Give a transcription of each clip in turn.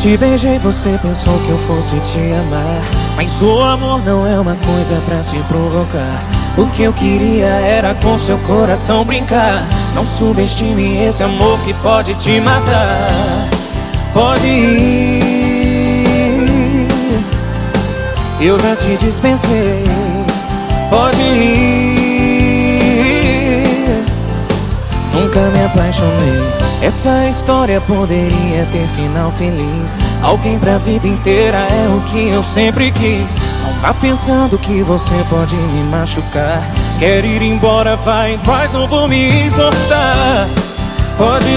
te beijei, você pensou que eu fosse te amar, mas o amor não é uma coisa pra se provocar. O que eu queria era com seu coração brincar. Não subestime esse amor que pode te matar. Pode ir, eu já te dispensei. Pode ir, nunca me apaixonei. Essa história poderia ter final feliz. Alguém pra vida inteira é o que eu sempre quis. Não vá pensando que você pode me machucar. Quer ir embora, vai em paz, não vou me importar. Pode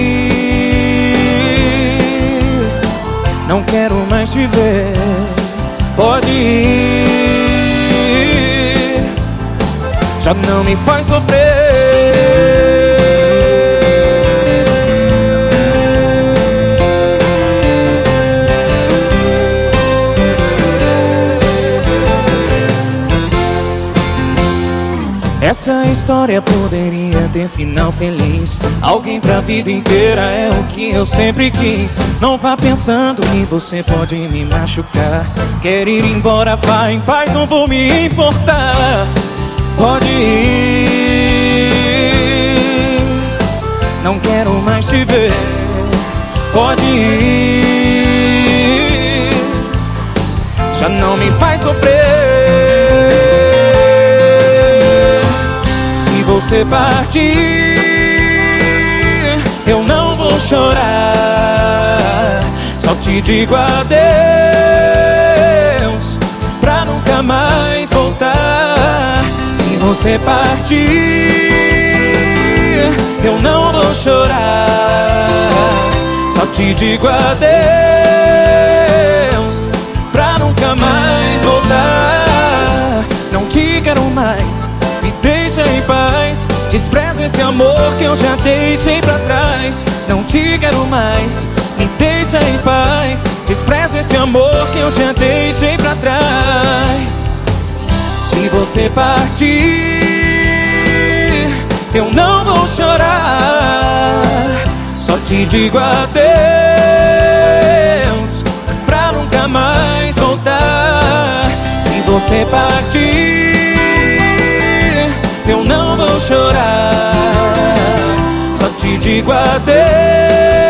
ir, não quero mais te ver. Pode ir, já não me faz sofrer. Essa história poderia ter final feliz. Alguém pra vida inteira é o que eu sempre quis. Não vá pensando que você pode me machucar. Quer ir embora, vá em paz, não vou me importar. Pode ir, não quero mais te ver. Pode ir, já não me faz sofrer. Se você partir, eu não vou chorar. Só te digo adeus, pra nunca mais voltar. Se você partir, eu não vou chorar. Só te digo adeus, pra nunca mais voltar. Não te quero mais, me deixa em paz. Desprezo esse amor que eu já deixei pra trás. Não te quero mais, me deixa em paz. Desprezo esse amor que eu já deixei pra trás. Se você partir, eu não vou chorar. Só te digo adeus, pra nunca mais voltar. Se você partir, eu não vou chorar. Só te digo adeus,